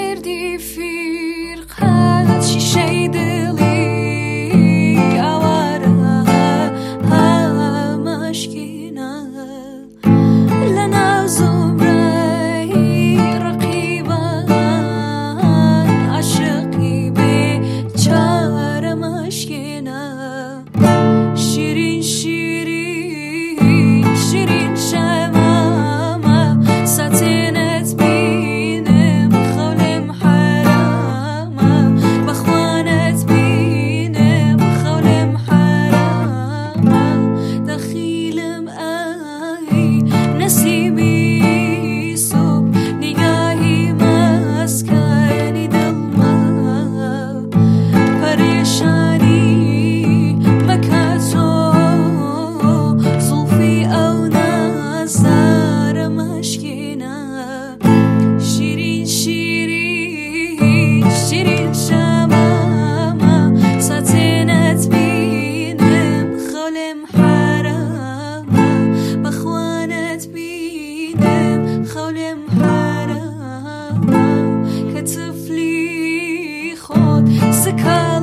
کردی فرقت شیشه دلی آواره همشکینه لنازم رای رقیبان عشقی به چار مشکینه شیرین شیرین شیرین شمامه ساتنت بینم خولم حرامه بخوانت بینم خولم حرامه دخیلم ای نسیمی صبح نگاهی مسکنی دلما پریشانی مکاتو زلفی او نظر مشکینه شیرین شیرین شیرین شمامه ساتنت بینم خولم حرامه بخوانت بینم خولم حرامه که طفلی خود سکال